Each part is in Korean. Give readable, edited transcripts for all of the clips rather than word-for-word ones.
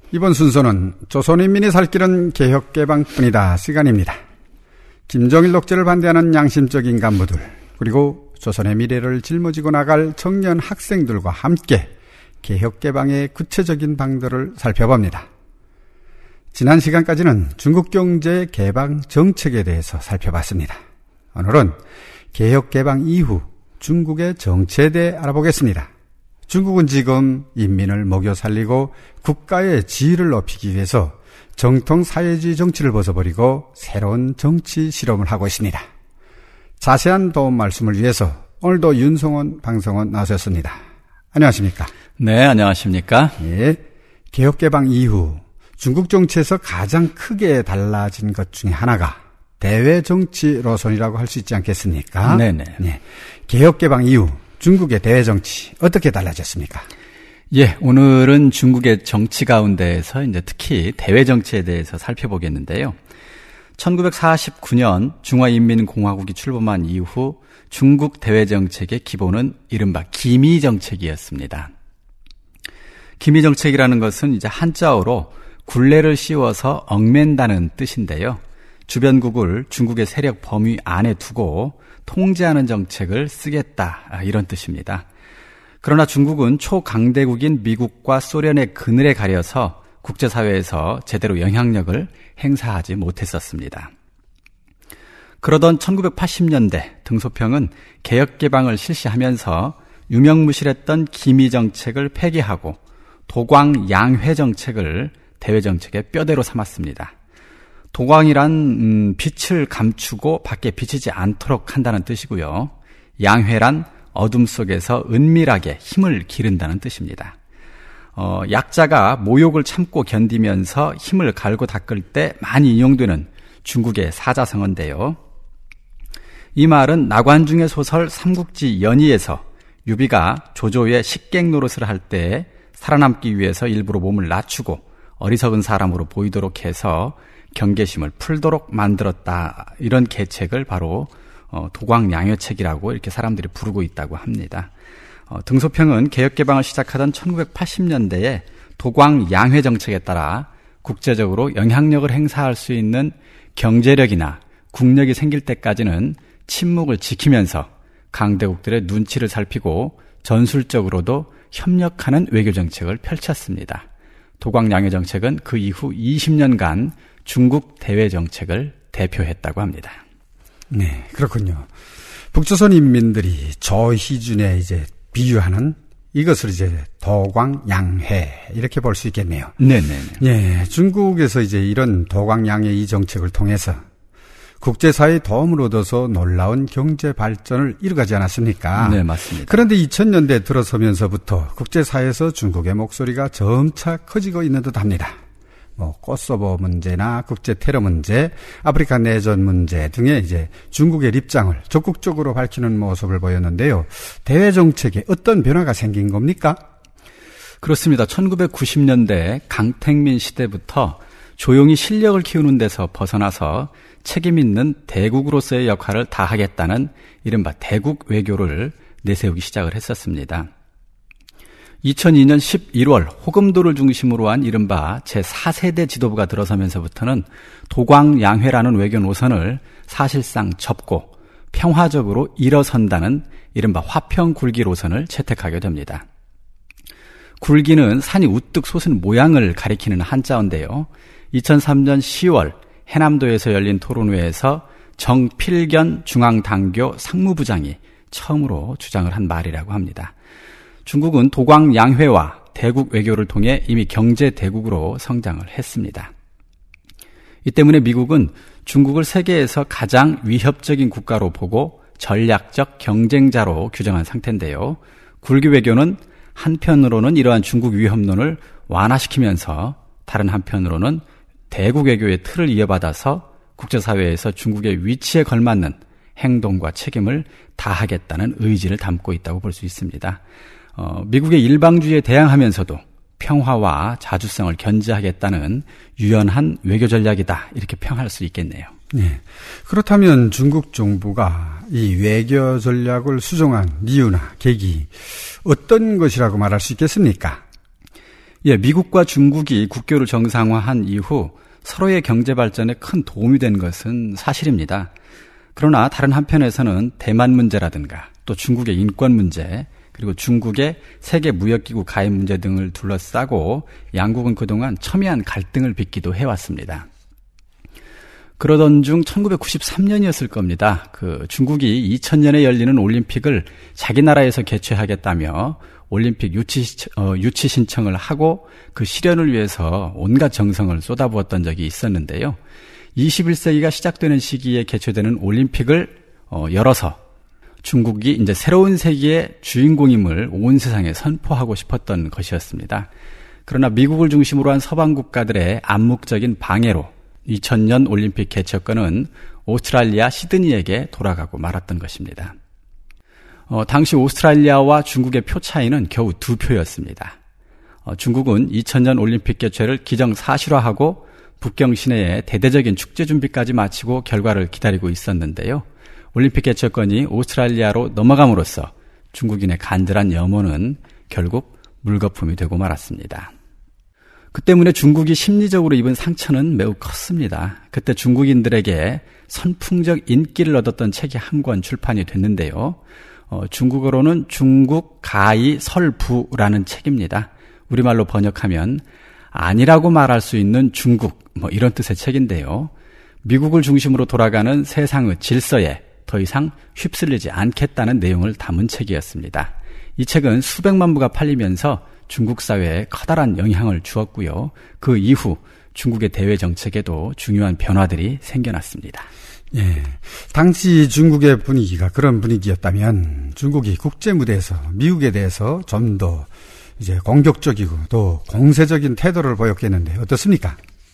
이번 순서는 조선인민이 살 길은 개혁개방뿐이다 시간입니다. 김정일 독재를 반대하는 양심적인 간부들, 그리고 조선의 미래를 짊어지고 나갈 청년 학생들과 함께 개혁개방의 구체적인 방도를 살펴봅니다. 지난 시간까지는 중국 경제 개방 정책에 대해서 살펴봤습니다. 오늘은 개혁개방 이후 중국의 정치에 대해 알아보겠습니다. 중국은 지금 인민을 먹여 살리고 국가의 지위를 높이기 위해서 정통 사회주의 정치를 벗어버리고 새로운 정치 실험을 하고 있습니다. 자세한 도움 말씀을 위해서 오늘도 윤성원 방송원 나오셨습니다. 안녕하십니까? 네, 안녕하십니까? 예, 개혁개방 이후 중국 정치에서 가장 크게 달라진 것 중에 하나가 대외 정치 노선이라고 할 수 있지 않겠습니까? 네네. 네, 개혁개방 이후 중국의 대외 정치 어떻게 달라졌습니까? 예, 오늘은 중국의 정치 가운데에서 이제 특히 대외 정치에 대해서 살펴보겠는데요. 1949년 중화인민공화국이 출범한 이후 중국 대외 정책의 기본은 이른바 기미 정책이었습니다. 기미 정책이라는 것은 이제 한자어로 굴레를 씌워서 얽맨다는 뜻인데요. 주변국을 중국의 세력 범위 안에 두고 통제하는 정책을 쓰겠다, 이런 뜻입니다. 그러나 중국은 초강대국인 미국과 소련의 그늘에 가려서 국제사회에서 제대로 영향력을 행사하지 못했었습니다. 그러던 1980년대 등소평은 개혁개방을 실시하면서 유명무실했던 기미 정책을 폐기하고 도광양회 정책을 대외 정책의 뼈대로 삼았습니다. 도광이란 빛을 감추고 밖에 비치지 않도록 한다는 뜻이고요. 양회란 어둠 속에서 은밀하게 힘을 기른다는 뜻입니다. 약자가 모욕을 참고 견디면서 힘을 갈고 닦을 때 많이 인용되는 중국의 사자성어인데요. 이 말은 나관중의 소설 삼국지 연의에서 유비가 조조의 식객 노릇을 할 때 살아남기 위해서 일부러 몸을 낮추고 어리석은 사람으로 보이도록 해서 경계심을 풀도록 만들었다, 이런 계책을 바로 도광양회책이라고 이렇게 사람들이 부르고 있다고 합니다. 등소평은 개혁개방을 시작하던 1980년대에 도광양회 정책에 따라 국제적으로 영향력을 행사할 수 있는 경제력이나 국력이 생길 때까지는 침묵을 지키면서 강대국들의 눈치를 살피고 전술적으로도 협력하는 외교정책을 펼쳤습니다. 도광양회 정책은 그 이후 20년간 중국 대외정책을 대표했다고 합니다. 네, 그렇군요. 북조선 인민들이 조희준에 이제 비유하는 이것을 이제 도광양회 이렇게 볼 수 있겠네요. 네네. 예, 중국에서 이제 이런 도광양회 이 정책을 통해서 국제사회의 도움을 얻어서 놀라운 경제 발전을 이루가지 않았습니까? 네, 맞습니다. 그런데 2000년대 들어서면서부터 국제사회에서 중국의 목소리가 점차 커지고 있는 듯합니다. 코소보 문제나 국제 테러 문제, 아프리카 내전 문제 등의 이제 중국의 입장을 적극적으로 밝히는 모습을 보였는데요. 대외 정책에 어떤 변화가 생긴 겁니까? 그렇습니다. 1990년대 강택민 시대부터 조용히 실력을 키우는 데서 벗어나서 책임 있는 대국으로서의 역할을 다하겠다는 이른바 대국 외교를 내세우기 시작을 했었습니다. 2002년 11월 호금도를 중심으로 한 이른바 제4세대 지도부가 들어서면서부터는 도광양회라는 외교 노선을 사실상 접고 평화적으로 일어선다는 이른바 화평굴기 노선을 채택하게 됩니다. 굴기는 산이 우뚝 솟은 모양을 가리키는 한자어인데요. 2003년 10월 해남도에서 열린 토론회에서 정필견 중앙당교 상무부장이 처음으로 주장을 한 말이라고 합니다. 중국은 도광양회와 대국 외교를 통해 이미 경제 대국으로 성장을 했습니다. 이 때문에 미국은 중국을 세계에서 가장 위협적인 국가로 보고 전략적 경쟁자로 규정한 상태인데요. 굴기 외교는 한편으로는 이러한 중국 위협론을 완화시키면서 다른 한편으로는 대국 외교의 틀을 이어받아서 국제사회에서 중국의 위치에 걸맞는 행동과 책임을 다하겠다는 의지를 담고 있다고 볼 수 있습니다. 미국의 일방주의에 대항하면서도 평화와 자주성을 견지하겠다는 유연한 외교 전략이다, 이렇게 평할 수 있겠네요. 네. 그렇다면 중국 정부가 이 외교 전략을 수정한 이유나 계기 어떤 것이라고 말할 수 있겠습니까? 예, 미국과 중국이 국교를 정상화한 이후 서로의 경제 발전에 큰 도움이 된 것은 사실입니다. 그러나 다른 한편에서는 대만 문제라든가 또 중국의 인권 문제, 그리고 중국의 세계 무역기구 가입 문제 등을 둘러싸고 양국은 그동안 첨예한 갈등을 빚기도 해왔습니다. 그러던 중 1993년이었을 겁니다. 중국이 2000년에 열리는 올림픽을 자기 나라에서 개최하겠다며 올림픽 유치 신청을 하고 그 실현을 위해서 온갖 정성을 쏟아부었던 적이 있었는데요. 21세기가 시작되는 시기에 개최되는 올림픽을 열어서 중국이 이제 새로운 세계의 주인공임을 온 세상에 선포하고 싶었던 것이었습니다. 그러나 미국을 중심으로 한 서방 국가들의 암묵적인 방해로 2000년 올림픽 개최권은 오스트랄리아 시드니에게 돌아가고 말았던 것입니다. 당시 오스트랄리아와 중국의 표 차이는 겨우 2표였습니다. 중국은 2000년 올림픽 개최를 기정사실화하고 북경 시내에 대대적인 축제 준비까지 마치고 결과를 기다리고 있었는데요. 올림픽 개최권이 오스트랄리아로 넘어감으로써 중국인의 간절한 염원은 결국 물거품이 되고 말았습니다. 그 때문에 중국이 심리적으로 입은 상처는 매우 컸습니다. 그때 중국인들에게 선풍적 인기를 얻었던 책이 한 권 출판이 됐는데요. 중국어로는 중국 가히 설부라는 책입니다. 우리말로 번역하면 아니라고 말할 수 있는 중국, 이런 뜻의 책인데요. 미국을 중심으로 돌아가는 세상의 질서에 더 이상 휩쓸리지 않겠다는 내용을 담은 책이었습니다. 이 책은 수백만 부가 팔리면서 중국 사회에 커다란 영향을 주었고요. 그 이후 중국의 대외 정책에도 중요한 변화들이 생겨났습니다. 예, 당시 중국의 분위기가 그런 분위기였다면 중국이 국제 무대에서 미국에 대해서 좀 더 이제 공격적이고 또 공세적인 태도를 보였겠는데 어떻습니까?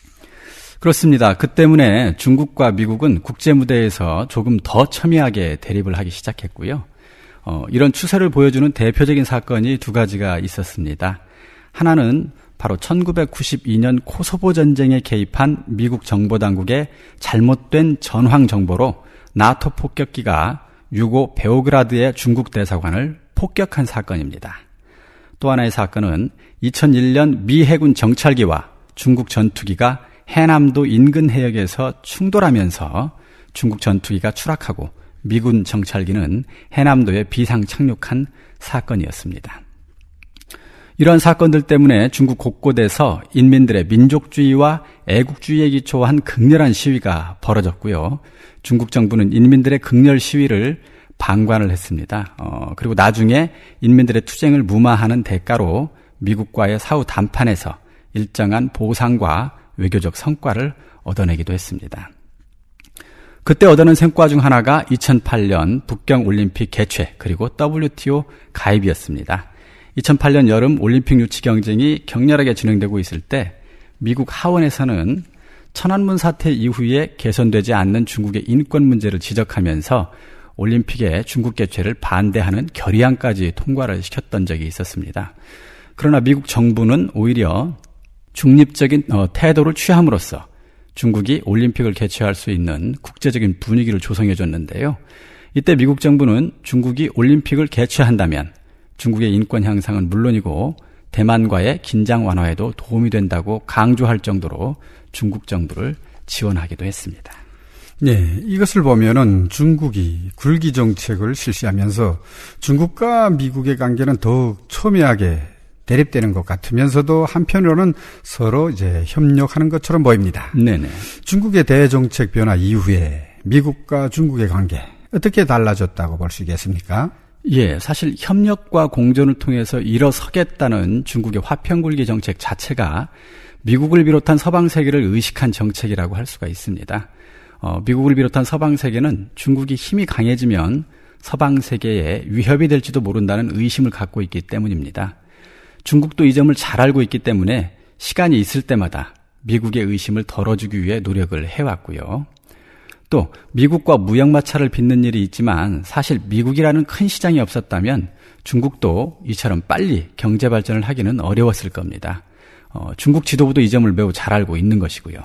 그렇습니다. 그 때문에 중국과 미국은 국제 무대에서 조금 더 첨예하게 대립을 하기 시작했고요. 이런 추세를 보여주는 대표적인 사건이 두 가지가 있었습니다. 하나는 바로 1992년 코소보 전쟁에 개입한 미국 정보당국의 잘못된 전황 정보로 나토 폭격기가 유고 베오그라드의 중국 대사관을 폭격한 사건입니다. 또 하나의 사건은 2001년 미 해군 정찰기와 중국 전투기가 해남도 인근 해역에서 충돌하면서 중국 전투기가 추락하고 미군 정찰기는 해남도에 비상 착륙한 사건이었습니다. 이런 사건들 때문에 중국 곳곳에서 인민들의 민족주의와 애국주의에 기초한 극렬한 시위가 벌어졌고요. 중국 정부는 인민들의 극렬 시위를 방관을 했습니다. 그리고 나중에 인민들의 투쟁을 무마하는 대가로 미국과의 사후 담판에서 일정한 보상과 외교적 성과를 얻어내기도 했습니다. 그때 얻어낸 성과 중 하나가 2008년 북경 올림픽 개최 그리고 WTO 가입이었습니다. 2008년 여름 올림픽 유치 경쟁이 격렬하게 진행되고 있을 때 미국 하원에서는 천안문 사태 이후에 개선되지 않는 중국의 인권 문제를 지적하면서 올림픽의 중국 개최를 반대하는 결의안까지 통과를 시켰던 적이 있었습니다. 그러나 미국 정부는 오히려 중립적인 태도를 취함으로써 중국이 올림픽을 개최할 수 있는 국제적인 분위기를 조성해 줬는데요. 이때 미국 정부는 중국이 올림픽을 개최한다면 중국의 인권 향상은 물론이고 대만과의 긴장 완화에도 도움이 된다고 강조할 정도로 중국 정부를 지원하기도 했습니다. 네, 이것을 보면은 중국이 굴기 정책을 실시하면서 중국과 미국의 관계는 더욱 첨예하게 대립되는 것 같으면서도 한편으로는 서로 이제 협력하는 것처럼 보입니다. 네네. 중국의 대정책 변화 이후에 미국과 중국의 관계 어떻게 달라졌다고 볼 수 있겠습니까? 예, 사실 협력과 공존을 통해서 일어서겠다는 중국의 화평굴기 정책 자체가 미국을 비롯한 서방 세계를 의식한 정책이라고 할 수가 있습니다. 미국을 비롯한 서방 세계는 중국이 힘이 강해지면 서방 세계에 위협이 될지도 모른다는 의심을 갖고 있기 때문입니다. 중국도 이 점을 잘 알고 있기 때문에 시간이 있을 때마다 미국의 의심을 덜어주기 위해 노력을 해왔고요. 또 미국과 무역 마찰을 빚는 일이 있지만 사실 미국이라는 큰 시장이 없었다면 중국도 이처럼 빨리 경제 발전을 하기는 어려웠을 겁니다. 중국 지도부도 이 점을 매우 잘 알고 있는 것이고요.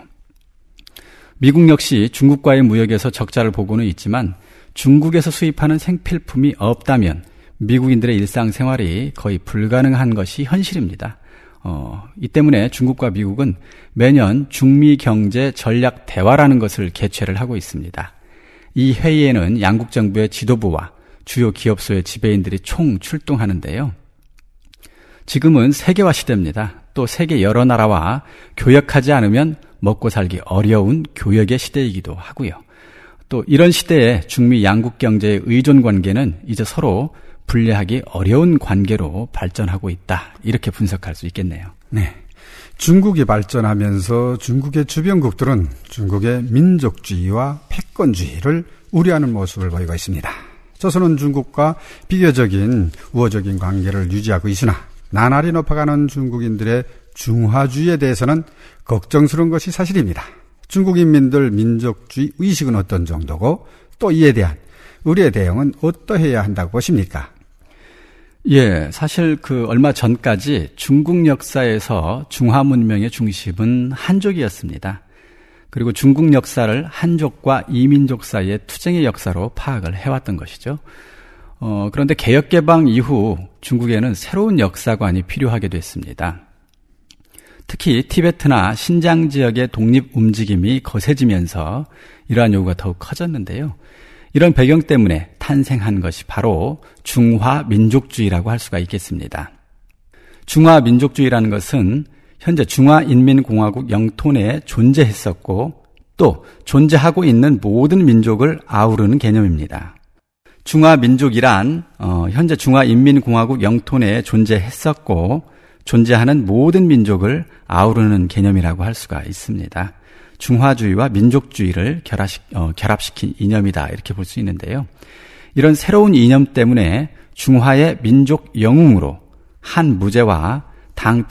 미국 역시 중국과의 무역에서 적자를 보고는 있지만 중국에서 수입하는 생필품이 없다면 미국인들의 일상생활이 거의 불가능한 것이 현실입니다. 이 때문에 중국과 미국은 매년 중미 경제 전략 대화라는 것을 개최를 하고 있습니다. 이 회의에는 양국 정부의 지도부와 주요 기업소의 지배인들이 총 출동하는데요. 지금은 세계화 시대입니다. 또 세계 여러 나라와 교역하지 않으면 먹고 살기 어려운 교역의 시대이기도 하고요. 또 이런 시대에 중미 양국 경제의 의존 관계는 이제 서로 분리하기 어려운 관계로 발전하고 있다. 이렇게 분석할 수 있겠네요. 네. 중국이 발전하면서 중국의 주변국들은 중국의 민족주의와 패권주의를 우려하는 모습을 보이고 있습니다. 조선은 중국과 비교적인 우호적인 관계를 유지하고 있으나 나날이 높아가는 중국인들의 중화주의에 대해서는 걱정스러운 것이 사실입니다. 중국 인민들 민족주의 의식은 어떤 정도고 또 이에 대한 우리의 대응은 어떠해야 한다고 보십니까? 예, 사실 얼마 전까지 중국 역사에서 중화 문명의 중심은 한족이었습니다. 그리고 중국 역사를 한족과 이민족 사이의 투쟁의 역사로 파악을 해왔던 것이죠. 그런데 개혁개방 이후 중국에는 새로운 역사관이 필요하게 됐습니다. 특히 티베트나 신장 지역의 독립 움직임이 거세지면서 이러한 요구가 더욱 커졌는데요. 이런 배경 때문에 탄생한 것이 바로 중화민족주의라고 할 수가 있겠습니다. 중화민족주의라는 것은 현재 중화인민공화국 영토 내에 존재했었고 또 존재하고 있는 모든 민족을 아우르는 개념입니다. 중화민족이란 현재 중화인민공화국 영토 내에 존재했었고 존재하는 모든 민족을 아우르는 개념이라고 할 수가 있습니다. 중화주의와 민족주의를 결합시킨 이념이다 이렇게 볼 수 있는데요. 이런 새로운 이념 때문에 중화의 민족 영웅으로 한 무제와 당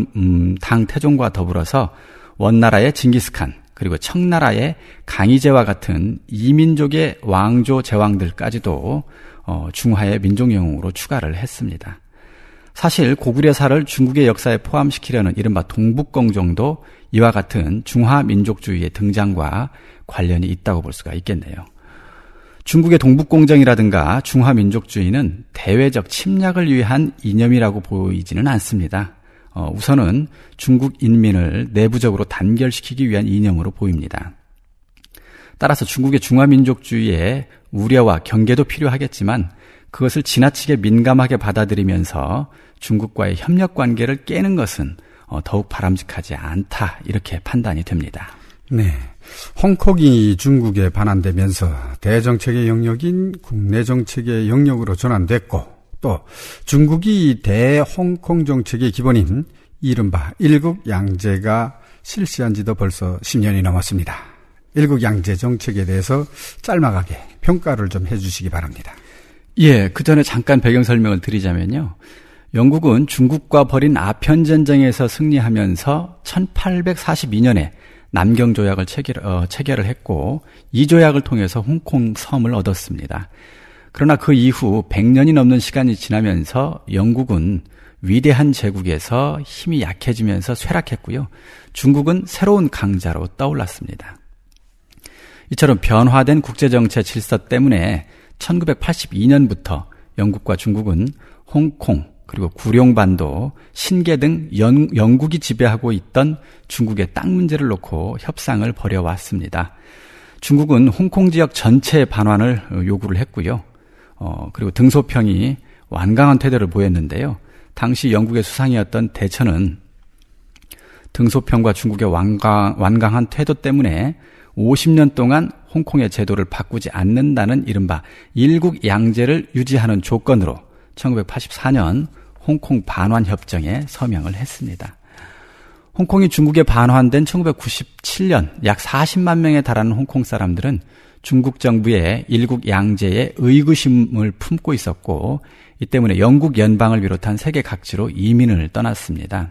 태종과 더불어서 원나라의 징기스칸 그리고 청나라의 강희제와 같은 이민족의 왕조 제왕들까지도 중화의 민족 영웅으로 추가를 했습니다. 사실 고구려사를 중국의 역사에 포함시키려는 이른바 동북공정도 이와 같은 중화민족주의의 등장과 관련이 있다고 볼 수가 있겠네요. 중국의 동북공정이라든가 중화민족주의는 대외적 침략을 위한 이념이라고 보이지는 않습니다. 우선은 중국 인민을 내부적으로 단결시키기 위한 이념으로 보입니다. 따라서 중국의 중화민족주의에 우려와 경계도 필요하겠지만 그것을 지나치게 민감하게 받아들이면서 중국과의 협력 관계를 깨는 것은 더욱 바람직하지 않다 이렇게 판단이 됩니다. 네, 홍콩이 중국에 반환되면서 대정책의 영역인 국내 정책의 영역으로 전환됐고 또 중국이 대홍콩 정책의 기본인 이른바 일국양제가 실시한 지도 벌써 10년이 넘었습니다. 일국양제 정책에 대해서 짤막하게 평가를 좀 해주시기 바랍니다. 예, 그 전에 잠깐 배경 설명을 드리자면요. 영국은 중국과 벌인 아편전쟁에서 승리하면서 1842년에 남경조약을 체결을 했고 이 조약을 통해서 홍콩 섬을 얻었습니다. 그러나 그 이후 100년이 넘는 시간이 지나면서 영국은 위대한 제국에서 힘이 약해지면서 쇠락했고요. 중국은 새로운 강자로 떠올랐습니다. 이처럼 변화된 국제정치 질서 때문에 1982년부터 영국과 중국은 홍콩 그리고 구룡반도, 신계 등 영국이 지배하고 있던 중국의 땅 문제를 놓고 협상을 벌여왔습니다. 중국은 홍콩 지역 전체의 반환을 요구를 했고요. 그리고 등소평이 완강한 태도를 보였는데요. 당시 영국의 수상이었던 대처는 등소평과 중국의 완강한 태도 때문에 50년 동안 홍콩의 제도를 바꾸지 않는다는 이른바 일국양제를 유지하는 조건으로 1984년 홍콩 반환 협정에 서명을 했습니다. 홍콩이 중국에 반환된 1997년 약 40만 명에 달하는 홍콩 사람들은 중국 정부의 일국양제에 의구심을 품고 있었고 이 때문에 영국 연방을 비롯한 세계 각지로 이민을 떠났습니다.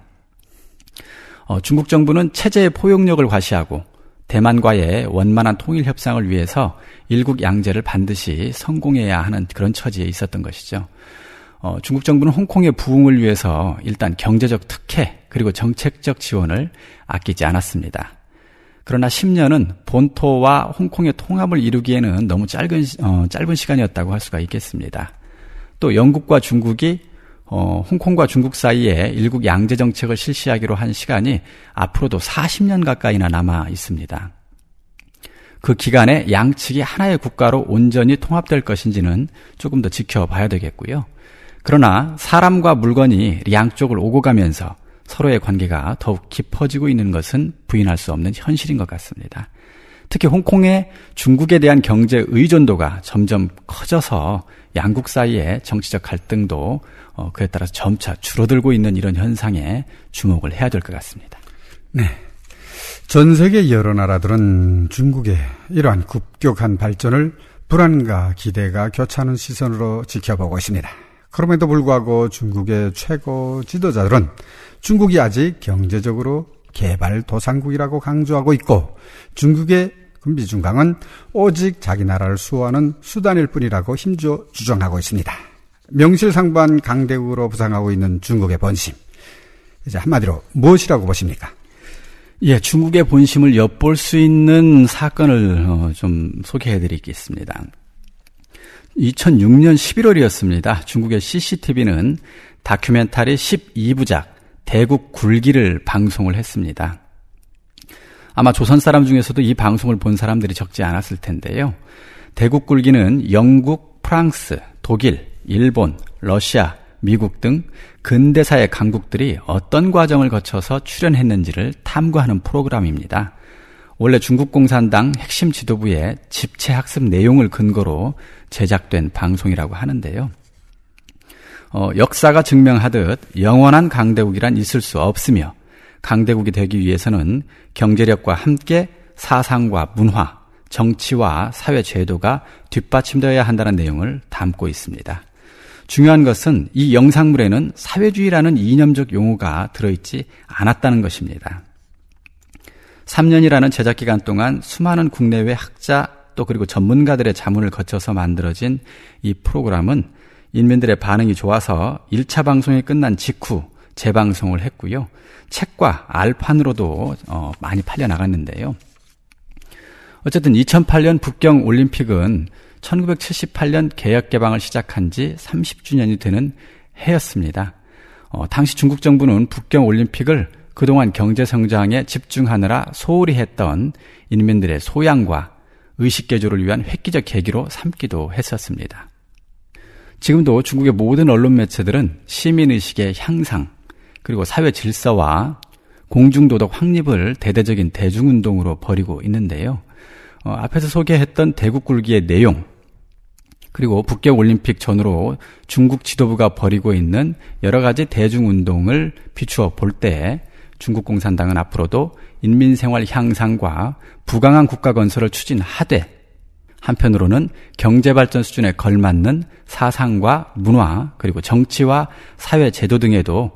중국 정부는 체제의 포용력을 과시하고 대만과의 원만한 통일 협상을 위해서 일국양제를 반드시 성공해야 하는 그런 처지에 있었던 것이죠. 중국 정부는 홍콩의 부흥을 위해서 일단 경제적 특혜 그리고 정책적 지원을 아끼지 않았습니다. 그러나 10년은 본토와 홍콩의 통합을 이루기에는 너무 짧은 시간이었다고 할 수가 있겠습니다. 또 영국과 중국이 홍콩과 중국 사이에 일국 양제 정책을 실시하기로 한 시간이 앞으로도 40년 가까이나 남아 있습니다. 그 기간에 양측이 하나의 국가로 온전히 통합될 것인지는 조금 더 지켜봐야 되겠고요. 그러나 사람과 물건이 양쪽을 오고 가면서 서로의 관계가 더욱 깊어지고 있는 것은 부인할 수 없는 현실인 것 같습니다. 특히 홍콩의 중국에 대한 경제 의존도가 점점 커져서 양국 사이의 정치적 갈등도 그에 따라서 점차 줄어들고 있는 이런 현상에 주목을 해야 될 것 같습니다. 네. 전 세계 여러 나라들은 중국의 이러한 급격한 발전을 불안과 기대가 교차하는 시선으로 지켜보고 있습니다. 그럼에도 불구하고 중국의 최고 지도자들은 중국이 아직 경제적으로 개발도상국이라고 강조하고 있고 중국의 군비중강은 오직 자기 나라를 수호하는 수단일 뿐이라고 힘줘 주장하고 있습니다. 명실상부한 강대국으로 부상하고 있는 중국의 본심. 이제 한마디로 무엇이라고 보십니까? 예, 중국의 본심을 엿볼 수 있는 사건을 좀 소개해드리겠습니다. 2006년 11월이었습니다. 중국의 CCTV는 다큐멘터리 12부작 대국 굴기를 방송을 했습니다. 아마 조선 사람 중에서도 이 방송을 본 사람들이 적지 않았을 텐데요. 대국 굴기는 영국, 프랑스, 독일, 일본, 러시아, 미국 등 근대사의 강국들이 어떤 과정을 거쳐서 출현했는지를 탐구하는 프로그램입니다. 원래 중국 공산당 핵심 지도부의 집체 학습 내용을 근거로 제작된 방송이라고 하는데요. 역사가 증명하듯 영원한 강대국이란 있을 수 없으며 강대국이 되기 위해서는 경제력과 함께 사상과 문화, 정치와 사회 제도가 뒷받침되어야 한다는 내용을 담고 있습니다. 중요한 것은 이 영상물에는 사회주의라는 이념적 용어가 들어있지 않았다는 것입니다. 3년이라는 제작 기간 동안 수많은 국내외 학자 또 그리고 전문가들의 자문을 거쳐서 만들어진 이 프로그램은 인민들의 반응이 좋아서 1차 방송이 끝난 직후 재방송을 했고요. 책과 알판으로도 많이 팔려나갔는데요. 어쨌든 2008년 북경 올림픽은 1978년 개혁개방을 시작한 지 30주년이 되는 해였습니다. 당시 중국 정부는 북경 올림픽을 그동안 경제성장에 집중하느라 소홀히 했던 인민들의 소양과 의식개조를 위한 획기적 계기로 삼기도 했었습니다. 지금도 중국의 모든 언론 매체들은 시민의식의 향상, 그리고 사회 질서와 공중도덕 확립을 대대적인 대중운동으로 벌이고 있는데요. 앞에서 소개했던 대국굴기의 내용, 그리고 북경올림픽 전후로 중국 지도부가 벌이고 있는 여러 가지 대중운동을 비추어 볼 때 중국 공산당은 앞으로도 인민생활 향상과 부강한 국가 건설을 추진하되 한편으로는 경제발전 수준에 걸맞는 사상과 문화 그리고 정치와 사회 제도 등에도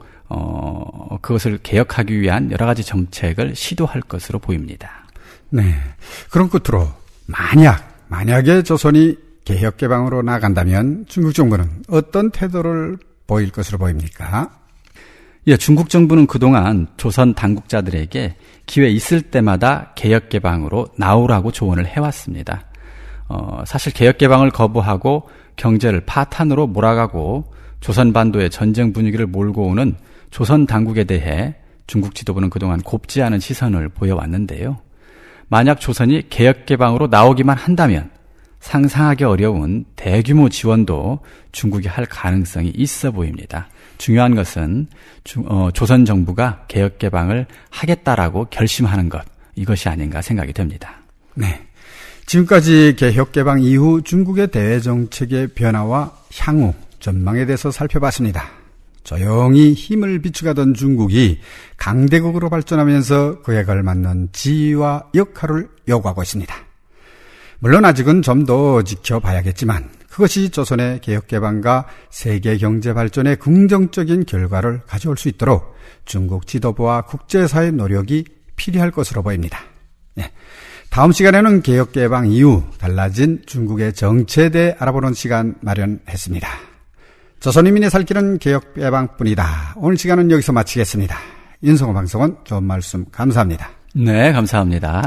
그것을 개혁하기 위한 여러 가지 정책을 시도할 것으로 보입니다. 네. 그런 끝으로 만약에 조선이 개혁개방으로 나간다면 중국 정부는 어떤 태도를 보일 것으로 보입니까? 예, 중국 정부는 그동안 조선 당국자들에게 기회 있을 때마다 개혁개방으로 나오라고 조언을 해왔습니다. 사실 개혁개방을 거부하고 경제를 파탄으로 몰아가고 조선반도의 전쟁 분위기를 몰고 오는 조선 당국에 대해 중국 지도부는 그동안 곱지 않은 시선을 보여왔는데요. 만약 조선이 개혁개방으로 나오기만 한다면 상상하기 어려운 대규모 지원도 중국이 할 가능성이 있어 보입니다. 중요한 것은 조선 정부가 개혁개방을 하겠다라고 결심하는 것, 이것이 아닌가 생각이 됩니다. 네. 지금까지 개혁개방 이후 중국의 대외정책의 변화와 향후 전망에 대해서 살펴봤습니다. 조용히 힘을 비추가던 중국이 강대국으로 발전하면서 그에 걸맞는 지위와 역할을 요구하고 있습니다. 물론 아직은 좀 더 지켜봐야겠지만 그것이 조선의 개혁개방과 세계 경제 발전에 긍정적인 결과를 가져올 수 있도록 중국 지도부와 국제사회의 노력이 필요할 것으로 보입니다. 네. 다음 시간에는 개혁개방 이후 달라진 중국의 정체에 대해 알아보는 시간 마련했습니다. 조선인민의 살 길은 개혁개방뿐이다. 오늘 시간은 여기서 마치겠습니다. 윤성호 방송은 좋은 말씀 감사합니다. 네, 감사합니다.